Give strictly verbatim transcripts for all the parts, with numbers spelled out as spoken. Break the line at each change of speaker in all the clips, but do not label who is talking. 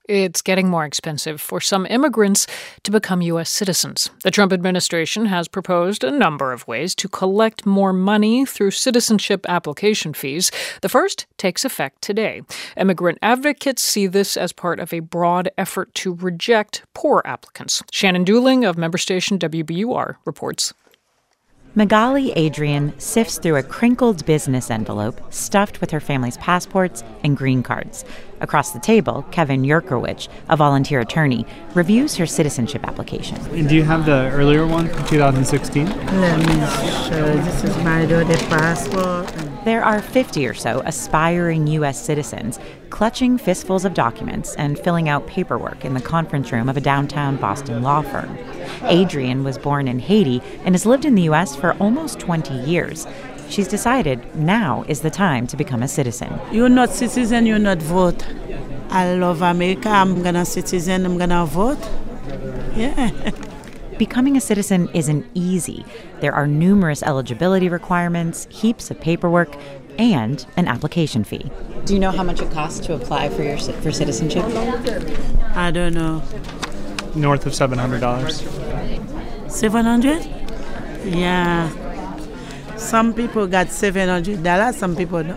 It's getting more expensive for some immigrants to become U S citizens. The Trump administration has proposed a number of ways to collect more money through citizenship application fees. The first takes effect today. Immigrant advocates see this as part of a broad effort to reject poor applicants. Shannon Dooling of member station W B U R reports.
Magali Adrian sifts through a crinkled business envelope stuffed with her family's passports and green cards. Across the table, Kevin Yurkowicz, a volunteer attorney, reviews her citizenship application.
And do you have the earlier one from two thousand sixteen?
Let me show you. This is my daughter's passport.
There are fifty or so aspiring U S citizens clutching fistfuls of documents and filling out paperwork in the conference room of a downtown Boston law firm. Adrian was born in Haiti and has lived in the U S for almost twenty years. She's decided now is the time to become a citizen.
You're not citizen, you're not vote. I love America. I'm gonna citizen, I'm gonna vote. Yeah.
Becoming a citizen isn't easy. There are numerous eligibility requirements, heaps of paperwork, and an application fee.
Do you know how much it costs to apply for your for citizenship?
I don't know.
North of seven hundred dollars.
seven hundred? Yeah. Some people got seven hundred dollars, some people don't.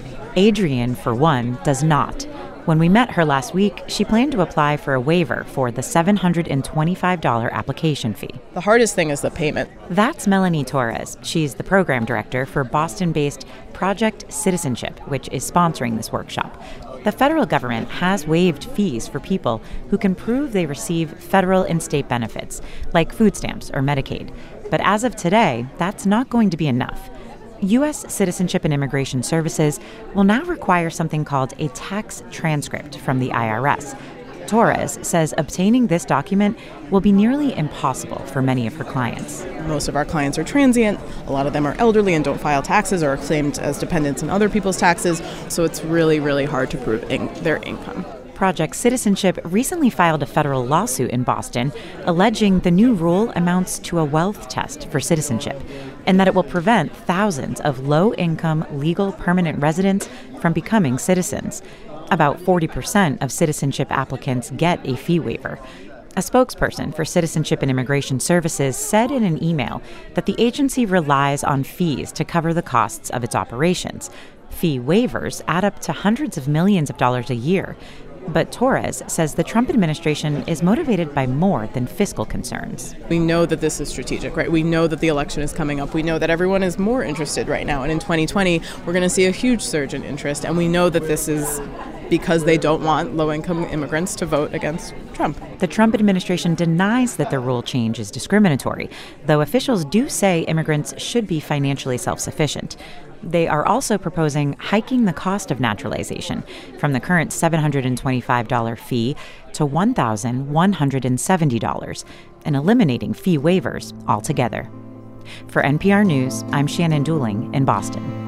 Adrian, for one, does not. When we met her last week, she planned to apply for a waiver for the seven hundred twenty-five dollars application fee.
The hardest thing is the payment.
That's Melanie Torres. She's the program director for Boston-based Project Citizenship, which is sponsoring this workshop. The federal government has waived fees for people who can prove they receive federal and state benefits, like food stamps or Medicaid. But as of today, that's not going to be enough. U S Citizenship and Immigration Services will now require something called a tax transcript from the I R S. Torres says obtaining this document will be nearly impossible for many of her clients.
Most of our clients are transient. A lot of them are elderly and don't file taxes or are claimed as dependents in other people's taxes. So it's really, really hard to prove in- their income.
Project Citizenship recently filed a federal lawsuit in Boston alleging the new rule amounts to a wealth test for citizenship and that it will prevent thousands of low-income legal permanent residents from becoming citizens. About forty percent of citizenship applicants get a fee waiver. A spokesperson for Citizenship and Immigration Services said in an email that the agency relies on fees to cover the costs of its operations. Fee waivers add up to hundreds of millions of dollars a year. But Torres says the Trump administration is motivated by more than fiscal concerns.
We know that this is strategic, right? We know that the election is coming up. We know that everyone is more interested right now. And in twenty twenty, we're going to see a huge surge in interest. And we know that this is because they don't want low-income immigrants to vote against Trump.
The Trump administration denies that the rule change is discriminatory, though officials do say immigrants should be financially self-sufficient. They are also proposing hiking the cost of naturalization from the current seven hundred twenty-five dollars fee to one thousand one hundred seventy dollars and eliminating fee waivers altogether. For N P R News, I'm Shannon Dooling in Boston.